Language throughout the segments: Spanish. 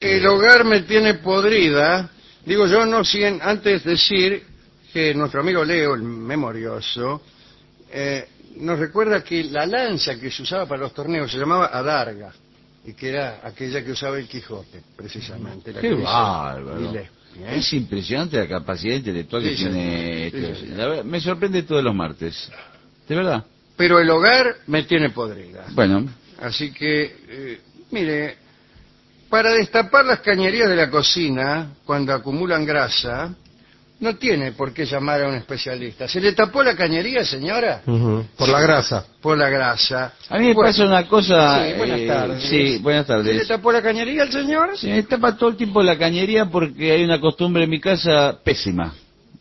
El hogar me tiene podrida. Digo yo, no sin antes decir que nuestro amigo Leo, el memorioso, nos recuerda que la lanza que se usaba para los torneos se llamaba adarga, y que era aquella que usaba el Quijote, precisamente. La ¡Qué que dice bárbaro! Millet, ¿eh? Es impresionante la capacidad intelectual que Sí, tiene señor. Sí, este. señor. La verdad, me sorprende todos los martes. De verdad. Pero el hogar me tiene podrida. Bueno, Así que, mire, para destapar las cañerías de la cocina, cuando acumulan grasa, no tiene por qué llamar a un especialista. ¿Se le tapó la cañería, señora? Por la grasa. Por la grasa. a mí me Bueno, pasa una cosa... sí, buenas tardes. Sí, buenas ¿Se le tardes. tapó la cañería al señor? Se me tapa todo el tiempo la cañería porque hay una costumbre en mi casa pésima.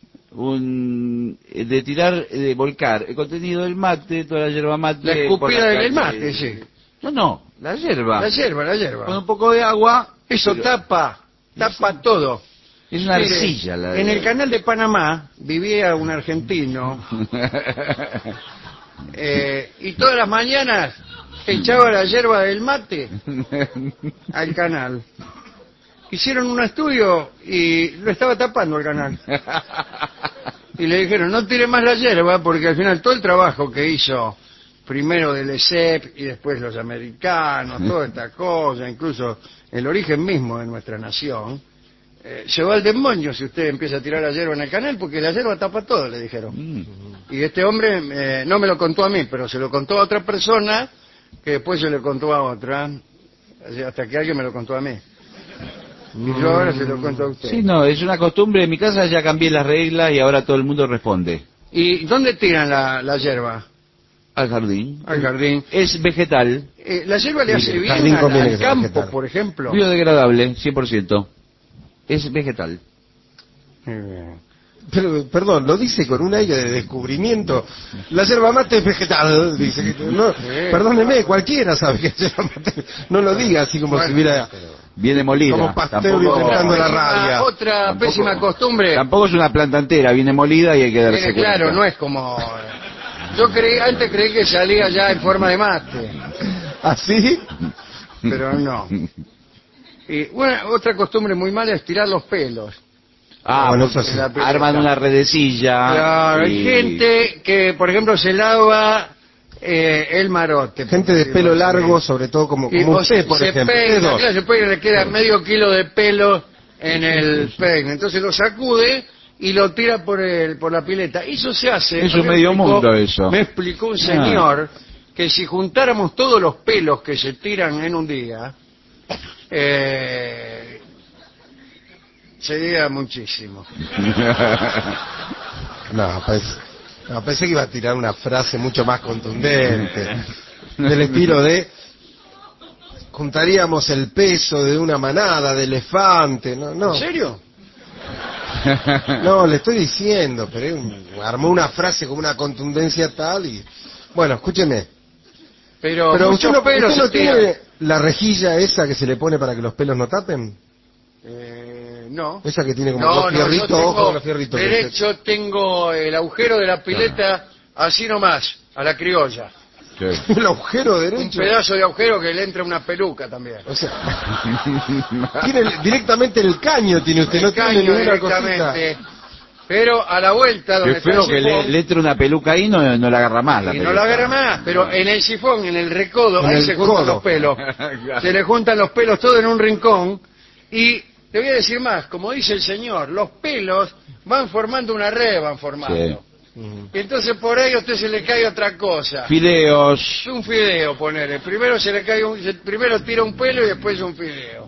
De tirar, de volcar el contenido del mate, toda la yerba mate... La por escupida la del calle. mate, sí. No, la yerba. La yerba, la Con yerba. un poco de agua... Eso pero tapa todo. es una Mire, arcilla. en el canal de Panamá vivía un argentino y todas las mañanas echaba la yerba del mate al canal. Hicieron un estudio y lo estaba tapando el canal. Y le dijeron, no tire más la yerba porque al final todo el trabajo que hizo, primero del ESEP y después los americanos, toda esta cosa, incluso el origen mismo de nuestra nación, se va al demonio si usted empieza a tirar la yerba en el canal, porque la yerba tapa todo, le dijeron. Y este hombre no me lo contó a mí, pero se lo contó a otra persona, que después se le contó a otra, hasta que alguien me lo contó a mí. Y yo ahora se lo cuento a usted. Sí, no, es una costumbre. En mi casa ya cambié las reglas y ahora todo el mundo responde. ¿Y dónde tiran la yerba? Al jardín. Al jardín. Es vegetal, ¿La yerba le hace El bien jardín conviene que al sea campo, vegetal. por ejemplo? biodegradable, 100%. Es vegetal. Pero, perdón, lo dice con un aire de descubrimiento. La yerba mate es vegetal, dice. No, perdóneme, cualquiera sabe que es yerba mate. No lo diga así como si hubiera... Viene molida. Como Pasteur Tampoco- inventando la rabia. Otra Tampoco- pésima costumbre. Tampoco es una planta entera, viene molida y hay que darse cuenta. Claro, no es como... Yo antes creí que salía ya en forma de mate, ¿Así? pero no. Y otra costumbre muy mala es tirar los pelos. Bueno, porque eso sí. arman una redecilla. Claro, hay y- gente que, por ejemplo, se lava el marote. Gente de pelo largo, sobre todo como Y, o usted, por se ejemplo. peina, Ustedes dos. claro, se peina, le queda medio kilo de pelo en el peine. Entonces lo sacude y lo tira por la pileta. Eso se hace. Es un a mí me medio explicó- mundo eso. Me explicó un señor que si juntáramos todos los pelos que se tiran en un día, sería muchísimo. No, pensé que iba a tirar una frase mucho más contundente. Del estilo de... Juntaríamos el peso de una manada de elefantes. No. ¿En serio? No, le estoy diciendo, pero armó una frase con una contundencia tal y... Bueno, escúcheme. Pero Pero muchos usted pelos no se tiran. tiene la rejilla esa que se le pone para que los pelos no tapen. No. Esa que tiene como dos fierritos, yo tengo ojo con los fierritos. derecho, tengo el agujero de la pileta así nomás, a la criolla. El agujero Un derecho. pedazo de agujero que le entra una peluca también. O sea, tiene directamente el caño, tiene usted, no El tiene caño ninguna cosita. directamente. Pero a la vuelta donde Qué está feo el que sifón, le entre una peluca ahí, no la agarra más la y peluca. no la agarra más, pero en el sifón, en el recodo, En ahí el se juntan codo. los pelos. Claro. Se le juntan los pelos todos en un rincón y te voy a decir más, como dice el señor, los pelos van formando una red, van formando. Y entonces por ahí a usted se le cae otra cosa. Fideos. Es un fideo, ponele. Primero primero tira un pelo y después un fideo.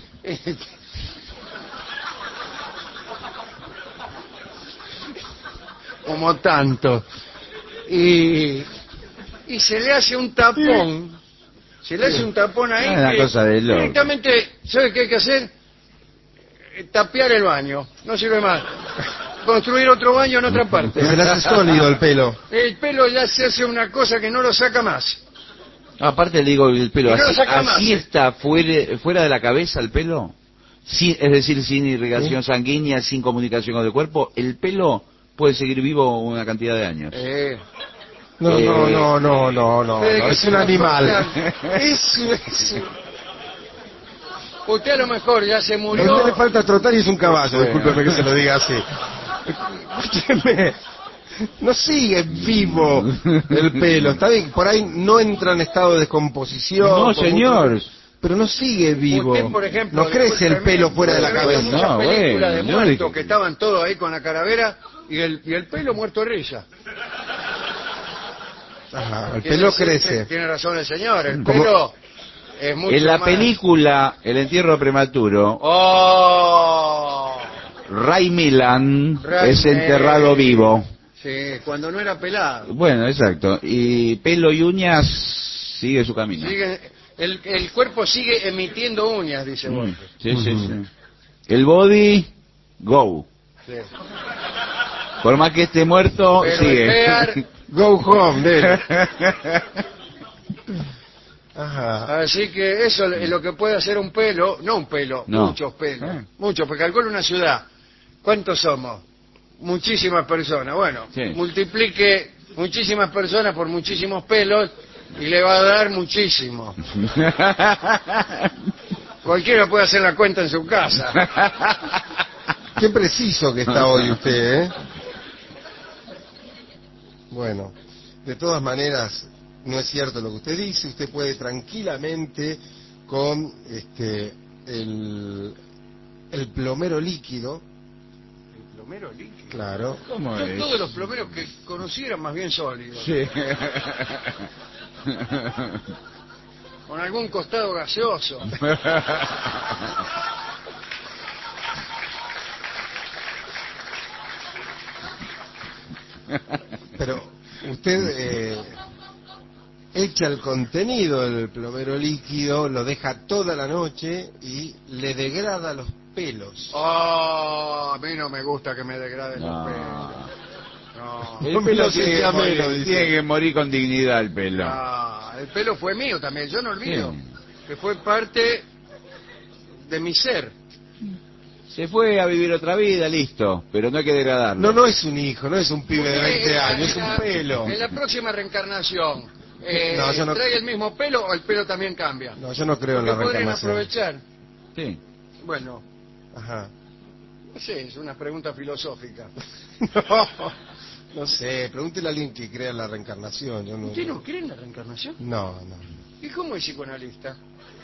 Como tanto. Y se le hace un tapón. Se le hace un tapón ahí. Es una que cosa de loco. directamente, ¿sabe qué hay que hacer? Tapiar el baño. No sirve más. Construir otro baño en otra parte. Se le hace sólido el pelo. El pelo ya se hace una cosa que no lo saca más. Aparte le digo, el pelo, Y no lo así, saca más, así está fuera de la cabeza el pelo. Es decir, sin irrigación sanguínea, sin comunicación con el cuerpo, el pelo puede seguir vivo una cantidad de años. No, Ustedes que es se un lo animal. cortan, es Usted a lo mejor ya se A usted murió. le falta trotar y es un caballo, Sí. discúlpeme que se lo diga así. Escúcheme, no sigue vivo el pelo, está bien, por ahí no entra en estado de descomposición. No, por señor. mucho- pero no sigue vivo. Usted, por ejemplo, no crece el pelo fuera de la he visto cabeza. muchas No, películas de bueno, yo muertos dije que que- estaban todos ahí con la calavera y el pelo muerto risa. Ajá, el Quiere pelo decir que crece. Tiene razón el señor, el Como- pelo es mucho En la más... película El entierro prematuro, ¡Oh! Ray Milland Ray es enterrado Milland. vivo. Sí, cuando no era pelado. Bueno, exacto. Y pelo y uñas sigue su camino. Sigue, el cuerpo sigue emitiendo uñas, dice Mm, Borges. sí, sí, sí. El body, go. Sí. Por más que esté muerto, Pero sigue. el pear, Go home, dele. Ajá. así que eso es lo que puede hacer un pelo, no un pelo, No. muchos pelos, Ah. muchos, porque calcula una ciudad. ¿Cuántos somos? Muchísimas personas. Bueno, Sí. multiplique muchísimas personas por muchísimos pelos y le va a dar muchísimo. Cualquiera puede hacer la cuenta en su casa. Qué preciso que está hoy usted, ¿eh? Bueno, de todas maneras, no es cierto lo que usted dice. Usted puede tranquilamente con el plomero líquido, El plomero líquido. claro. ¿Cómo Yo es? todos los plomeros que conocí eran más bien sólidos, Sí. con algún costado gaseoso. Pero usted echa el contenido del plomero líquido, lo deja toda la noche y le degrada los pelos. Oh, a mí no me gusta que me degraden los No. pelos. No. El No me pelo lo tiene que, sentía morir, menos, dice. tiene que morir con dignidad el pelo. Ah, el pelo fue mío también, yo no olvido Sí. que fue parte de mi ser. Se fue a vivir otra vida, listo, pero no hay que degradarlo. No, no es un hijo, no es un pibe de 20 años, es En un la- pelo. En la próxima reencarnación, No, yo no- ¿trae el mismo pelo o el pelo también cambia? No, yo no creo en Porque la podrían reencarnación. aprovechar. Sí. Bueno, Ajá. no sé, es una pregunta filosófica. No, no sé, pregúntele a alguien que crea en la reencarnación. Yo no. ¿Usted no cree en la reencarnación? No, no. ¿Y cómo es psicoanalista?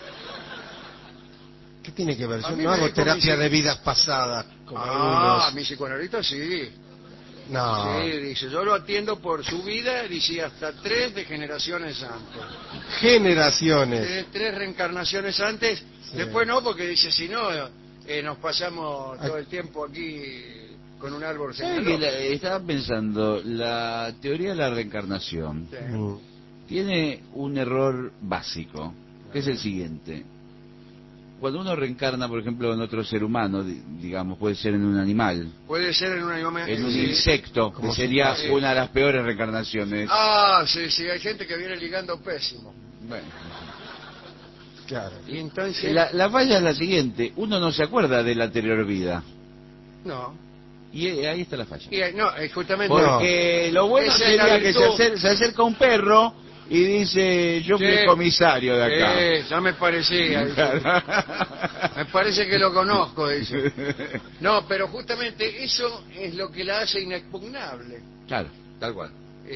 ¿Qué tiene que ver? A Yo mí no me hago dijo terapia mi de vidas pasadas, como Ah, algunos. mi psicoanalista sí. No. Sí, dice, yo lo atiendo por su vida, dice, hasta 3 de generaciones antes. Generaciones. 3 reencarnaciones antes, Sí. después no, porque dice, si no, nos pasamos todo Ah. el tiempo aquí con un árbol ¿Sabe que genealógico. estaba pensando, la teoría de la reencarnación Sí. tiene un error básico, que es el siguiente. Cuando uno reencarna, por ejemplo, en otro ser humano, digamos, puede ser en un animal, Puede ser en un animal... en un sí. insecto, que Como sería sí. una de las peores reencarnaciones. Ah, sí, sí, hay gente que viene ligando pésimo. Bueno, Claro. Y entonces... la falla es la siguiente, uno no se acuerda de la anterior vida, No. y ahí está la falla. Y, no, justamente... Porque lo bueno Esa es la sería que virtud. se acerca un perro y dice, yo fui Sí. el comisario de acá. Sí, ya me parecía. dice. Me parece que lo conozco, dice. No, pero justamente eso es lo que la hace inexpugnable. Claro, tal cual.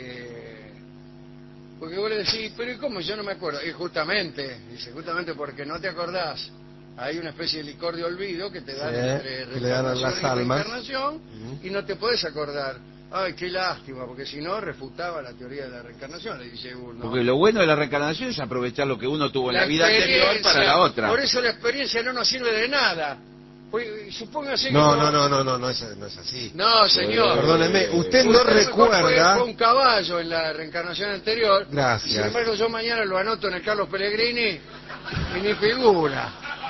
Porque vos le decís, pero ¿y cómo? Yo no me acuerdo. Y justamente, dice, justamente porque no te acordás. Hay una especie de licor de olvido que te dan Sí, entre que le dan a reencarnación las y almas. reencarnación y no te podés acordar. Ay, qué lástima, porque si no refutaba la teoría de la reencarnación, le dice uno. Porque lo bueno de la reencarnación es aprovechar lo que uno tuvo en la vida anterior experiencia, para la otra. Por eso la experiencia no nos sirve de nada. Pues, supóngase que... No, no es así. No, señor. Perdóneme, usted no Usted mejor recuerda. fue un caballo en la reencarnación anterior. Gracias. Sin embargo, yo mañana lo anoto en el Carlos Pellegrini y ni figura.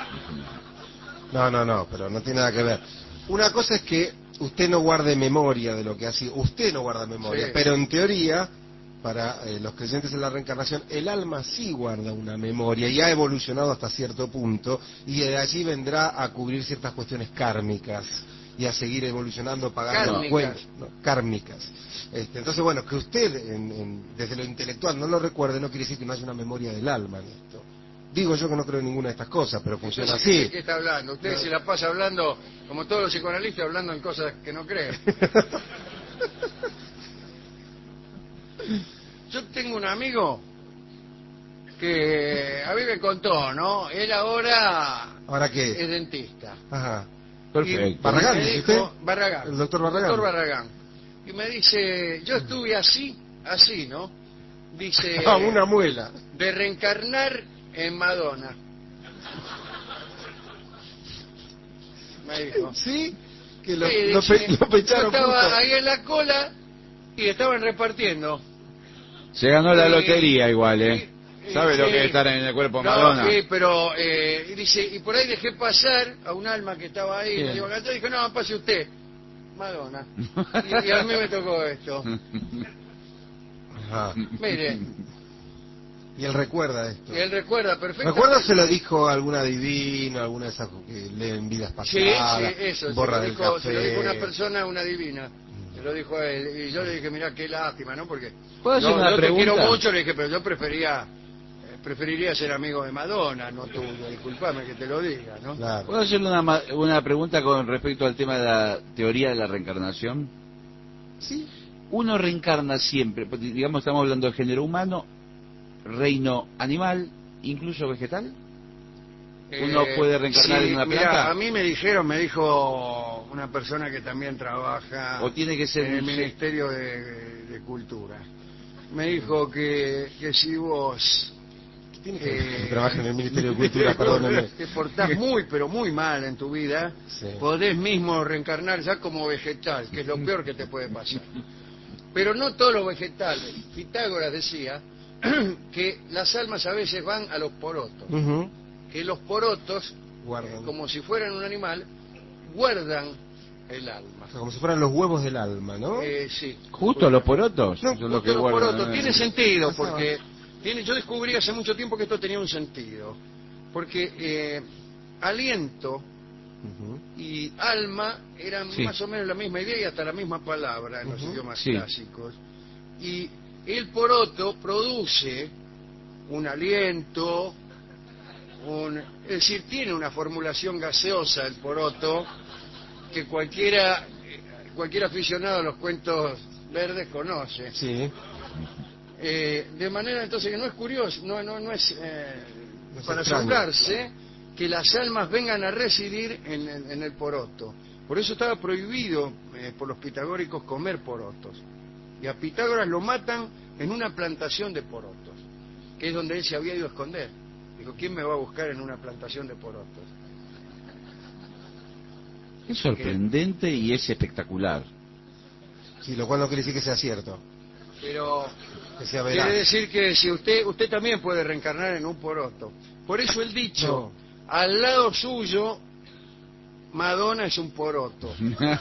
No, pero no tiene nada que ver. Una cosa es que usted no guarde memoria de lo que ha sido. Usted no guarda memoria, Sí. pero en teoría, para los creyentes en la reencarnación, el alma sí guarda una memoria y ha evolucionado hasta cierto punto y de allí vendrá a cubrir ciertas cuestiones kármicas y a seguir evolucionando, pagando Kármicas. cuentas. No, kármicas. Entonces, bueno, que usted desde lo intelectual no lo recuerde no quiere decir que no haya una memoria del alma en esto. Digo yo que no creo en ninguna de estas cosas, pero funciona Entonces, ¿de así. qué está hablando? Usted se la pasa hablando, como todos los psicoanalistas, hablando en cosas que no creen. Yo tengo un amigo que a mí me contó, ¿no? Él ahora ¿Ahora es qué? dentista. Ajá. Perfecto. Barragán, me ¿dice dijo, usted? Barragán. El doctor Barragán. Doctor Barragán. Y me dice, yo estuve así, ¿no? Dice, Una muela. de reencarnar en Madonna. Me dijo. ¿Sí? Que Sí, lo dice, lo pecharon yo estaba justo. ahí en la cola y estaban repartiendo. Se ganó la Y- lotería igual, ¿eh? ¿Sabe lo sí. que es estar en el cuerpo de No, Madonna? sí, pero y dice, y por ahí dejé pasar a un alma que estaba ahí, Bien. me dijo, y dijo, no, pase usted, Madonna. Y a mí me tocó esto. Ajá. Mire, Y él recuerda esto. y él recuerda perfectamente. ¿Recuerda se lo dijo alguna divina, alguna de esas que leen vidas Sí, sí, pasadas? eso, Borra se del lo café. dijo una persona, una divina. Se lo dijo a él. Y yo le dije, mirá, qué lástima, ¿no? Porque ¿Puedo hacer una yo te pregunta? quiero mucho, le dije, pero yo preferiría ser amigo de Madonna, no tuyo. Disculpame que te lo diga, ¿no? Claro. ¿Puedo hacerle una pregunta con respecto al tema de la teoría de la reencarnación? Sí. Uno reencarna siempre, porque, digamos, estamos hablando de género humano, reino animal, incluso vegetal. ¿Uno puede reencarnar sí, en una mirá, planta? a mí me dijo una persona que también trabaja ¿O tiene que ser en el un ser- Ministerio de Cultura. Me dijo que si vos Tiene que trabajar en el Ministerio de Cultura, vos perdóneme. te portás muy, pero muy mal en tu vida, Sí. podés mismo reencarnar ya como vegetal, que es lo peor que te puede pasar. Pero no todos los vegetales. Pitágoras decía que las almas a veces van a los porotos, Ujú. que los porotos, Guardan. como si fueran un animal, guardan el alma. O sea, como si fueran los huevos del alma, ¿no? Sí. Justo los porotos. No, Eso es lo Justo que los guardan, porotos. ¿no? Tiene sentido, Pasaba. porque yo descubrí hace mucho tiempo que esto tenía un sentido. Porque aliento Ujú. y alma eran Sí. más o menos la misma idea y hasta la misma palabra en los Ujú. idiomas Sí. clásicos. Y el poroto produce un aliento, es decir, tiene una formulación gaseosa el poroto que cualquier aficionado a los cuentos verdes conoce. Sí. De manera entonces que no es curioso, no es No es para extraño. asombrarse que las almas vengan a residir en el poroto. Por eso estaba prohibido por los pitagóricos comer porotos. Y a Pitágoras lo matan en una plantación de porotos, que es donde él se había ido a esconder. Dijo, ¿quién me va a buscar en una plantación de porotos? Es sorprendente y es espectacular. Sí, lo cual no quiere decir que sea cierto. Pero Que sea quiere veraz. decir que si usted también puede reencarnar en un poroto. Por eso el dicho, No. al lado suyo, Madonna es un poroto.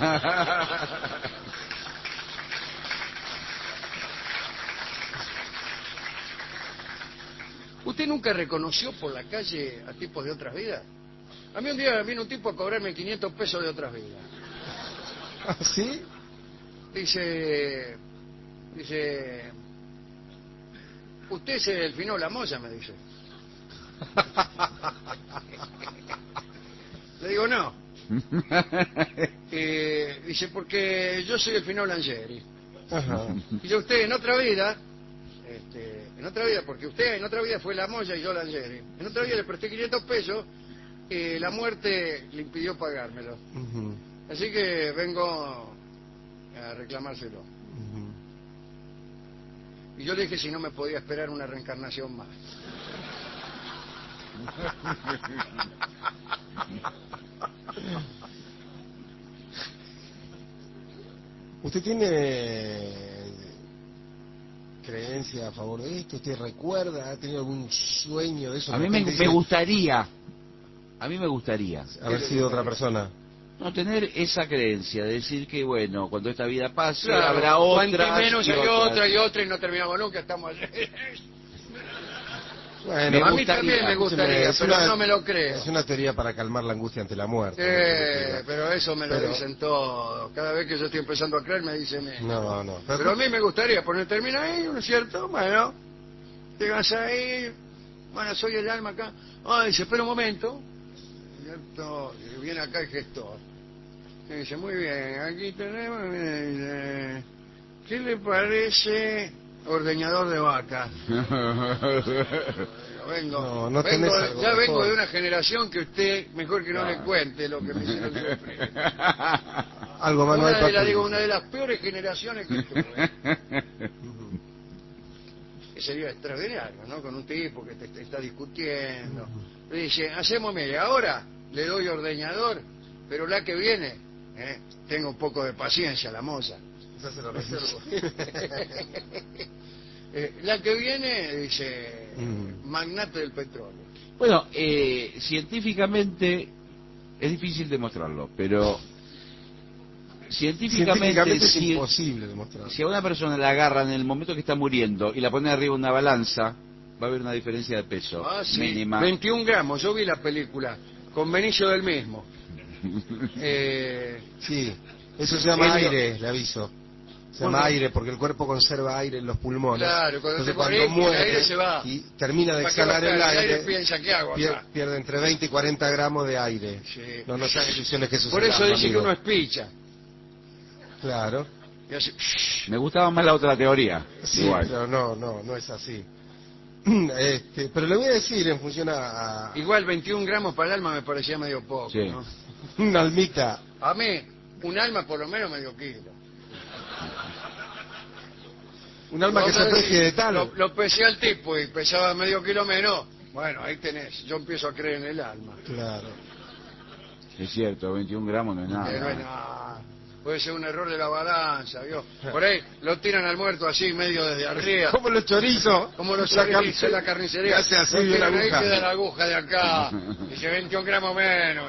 ¿Usted nunca reconoció por la calle a tipos de otras vidas? A mí un día vino un tipo a cobrarme 500 pesos de otras vidas. ¿Ah, sí? Dice, usted es el Fino La Moya, me dice. Le digo, no. Dice, porque yo soy el Fino Langeri. Ajá. Y yo, usted en otra vida, porque usted en otra vida fue La Moya y yo Langeri. En otra vida le presté 500 pesos y la muerte le impidió pagármelo. Ujú. Así que vengo a reclamárselo. Ujú. Y yo le dije si no me podía esperar una reencarnación más. ¿Usted tiene creencia a favor de esto? ¿Usted recuerda? ¿Ha tenido algún sueño de eso? A Que mí la gente me dice, gustaría, a mí me gustaría haber sido otra persona. no tener esa creencia, de decir que bueno, cuando esta vida pase Claro, habrá cuanto otras menos y hay otras. otra y otra y no terminamos nunca, estamos allí. Bueno, Me a mí gustaría. también me gustaría, es pero una- no me lo creo. Es una teoría para calmar la angustia ante la muerte. Pero eso me lo Pero- dicen todos. Cada vez que yo estoy empezando a creer me dicen eso. No. Pero a mí me gustaría poner termina ahí, ¿no es cierto? Bueno, llegas ahí, Bueno, soy el alma acá. Ah, dice, espera un momento. ¿Cierto? Y viene acá el gestor. Y dice, muy bien, aquí tenemos... ¿qué le parece ordeñador de vacas? No, no tenés algo ya vengo mejor. de una generación que usted, mejor que no le cuente lo que me hicieron sufrir. Algo más no hay para Una de las peores generaciones que tuve. Que sería extraordinario, ¿no? Con un tipo que te está discutiendo. Le dice, hacemos, mire, ahora le doy ordeñador, pero la que viene, tengo un poco de paciencia, la moza. Ya se lo reservo. La que viene, dice, magnate del petróleo. Bueno, científicamente es difícil demostrarlo, pero científicamente es si, imposible demostrarlo. si a una persona la agarran en el momento que está muriendo y la ponen arriba de una balanza, va a haber una diferencia de peso Sí. mínima. 21 gramos, yo vi la película con Benicio del Mismo. Sí, eso se llama el- aire, le aviso. Se llama aire porque el cuerpo conserva aire en los pulmones. Claro, cuando Entonces, te cuando morís, el muere aire se va. y termina de ¿Para qué va a exhalar el estar? aire, Piensa, ¿qué hago acá? pierde entre 20 y 40 gramos de aire. Sí. No sean ilusiones que eso Por se eso llama, dice que amigo. uno es picha. Claro. Y hace... Me gustaba más la otra teoría. Sí, Igual. pero no es así. Pero le voy a decir en función a Igual 21 gramos para el alma me parecía medio poco, Sí. ¿no? una almita. A mí, un alma por lo menos medio kilo. Un alma que se aprecie de tal. Lo pesé al tipo y pesaba medio kilo menos. Bueno, ahí tenés. Yo empiezo a creer en el alma. Claro. Es cierto, 21 gramos no es nada. No es nada. Puede ser un error de la balanza, ¿vio? Por ahí lo tiran al muerto así, medio desde arriba. Como los chorizos. Como lo sacan sacan la carnicería. hace así Lo de la tiran ahí, aguja. queda la aguja de acá. Dice 21 gramos menos.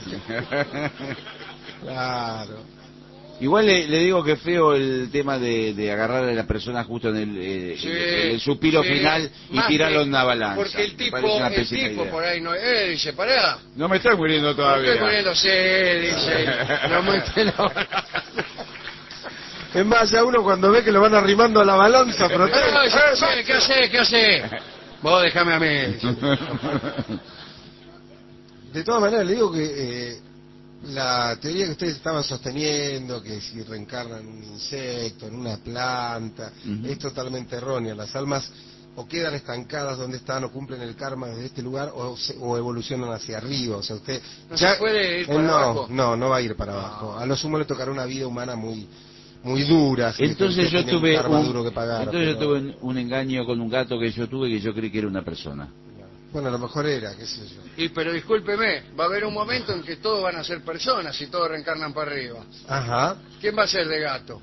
Claro. Igual le digo que es feo el tema de agarrar a la persona justo en el suspiro sí, final y más tirarlo que- en una balanza. Porque el Me tipo, parece una pésima idea. por ahí no... dice, pará. No me estoy muriendo No todavía. estoy poniéndose, dice. No mete la... Es más, ya uno cuando ve que lo van arrimando a la balanza, protesta. ¿Qué hace? Vos déjame a mí. De todas maneras, le digo que la teoría que ustedes estaban sosteniendo, que si reencarnan en un insecto, en una planta, es totalmente errónea. Las almas o quedan estancadas donde están o cumplen el karma desde este lugar o evolucionan hacia arriba. O sea, usted ¿No se puede ir para abajo? No va a ir para abajo. A lo sumo le tocará una vida humana muy dura. Si Entonces usted yo tiene tuve karma duro que pagar, yo pero- tuve un engaño con un gato que yo tuve que yo creí que era una persona. Bueno, a lo mejor era, qué sé yo. Pero discúlpeme, va a haber un momento en que todos van a ser personas y todos reencarnan para arriba. Ajá. ¿Quién va a ser de gato?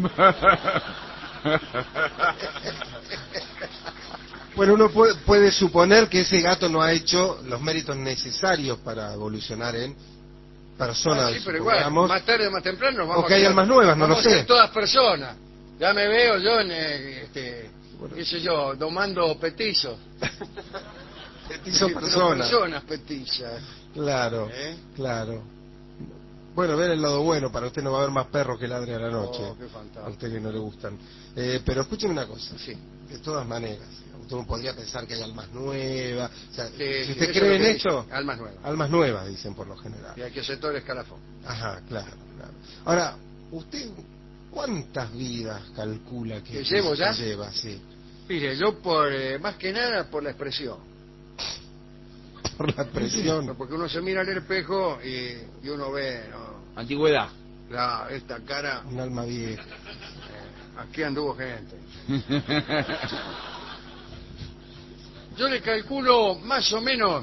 Bueno, uno puede suponer que ese gato no ha hecho los méritos necesarios para evolucionar en personas, Sí, pero igual, supongamos. más tarde o más temprano vamos O que a hay quedar- almas nuevas, no lo vamos a ser sé. todas personas. Ya me veo yo en, qué sé yo, domando petizos. Son personas. Personas petizas. Claro, ¿Eh? claro. Bueno, ver el lado bueno, para usted no va a haber más perros que ladre a la noche. Oh, qué fantástico. A usted que no le gustan. Pero escúcheme una cosa. Sí. De todas maneras, usted podría pensar que hay almas nuevas. O sea, Sí, si sí, usted eso cree es en lo que esto, dicen, almas nuevas. almas nuevas dicen por lo general. Y hay que hacer todo el escalafón. Ajá, claro. Ahora, ¿usted cuántas vidas calcula ¿Que llevo ya? que lleva? Sí, Mire, yo por más que nada por la expresión. por la presión. Porque uno se mira al espejo y uno ve, ¿no? Antigüedad. Esta cara, Un alma vieja. aquí anduvo gente. Yo le calculo más o menos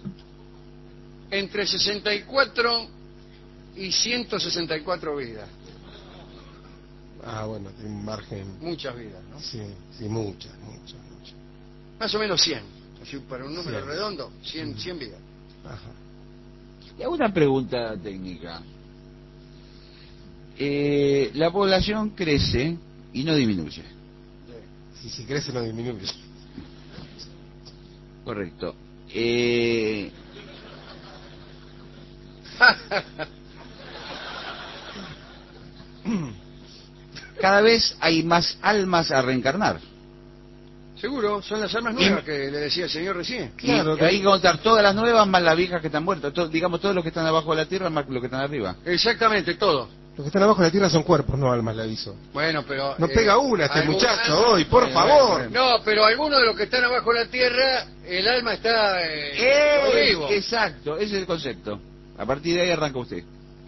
entre 64 y 164 vidas. Ah, bueno, tiene un margen. Muchas vidas, ¿no? Sí, muchas. Más o menos 100. Así, para un número 100. redondo, 100 vidas. Ajá. Y hago una pregunta técnica. La población crece y no disminuye. Si crece no disminuye. Correcto. Cada vez hay más almas a reencarnar. Seguro, son las almas nuevas que le decía el señor recién. Claro, Y hay que contar todas las nuevas más las viejas que están muertas. Digamos, todos los que están abajo de la tierra más los que están arriba. Exactamente, todo. Los que están abajo de la tierra son cuerpos, no almas, le aviso. Bueno, pero... No pega una este algunas- muchacho hoy, por favor. No, pero algunos de los que están abajo de la tierra, el alma está vivo. Exacto, ese es el concepto. A partir de ahí arranca usted.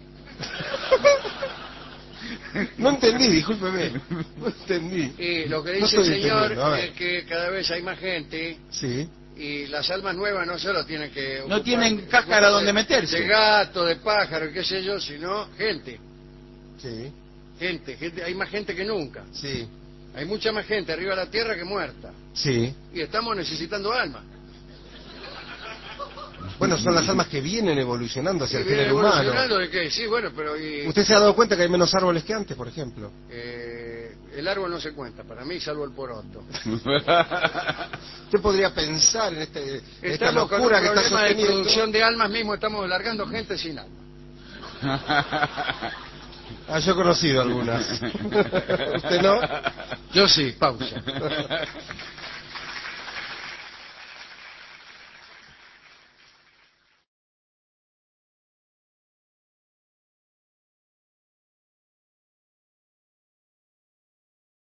No entendí, discúlpeme. No entendí. Y lo que No dice el estoy señor entendiendo, a ver. es que cada vez hay más gente Sí. y las almas nuevas no solo tienen que... No tienen cáscara donde meterse. De gato, de pájaro, qué sé yo, sino gente. Sí. Gente, hay más gente que nunca. Sí. Hay mucha más gente arriba de la tierra que muerta. Sí. Y estamos necesitando almas. Bueno, son las almas que vienen evolucionando hacia ¿Y el viene género humano. evolucionando de qué? Sí, bueno, pero... ¿Usted se ha dado cuenta que hay menos árboles que antes, por ejemplo? el árbol no se cuenta, para mí, salvo el poroto. Usted podría pensar en esta Estamos con un locura que está problema de sosteniendo. producción de almas mismo, estamos largando gente sin alma. Ah, yo he conocido algunas. ¿Usted no? Yo sí, pausa.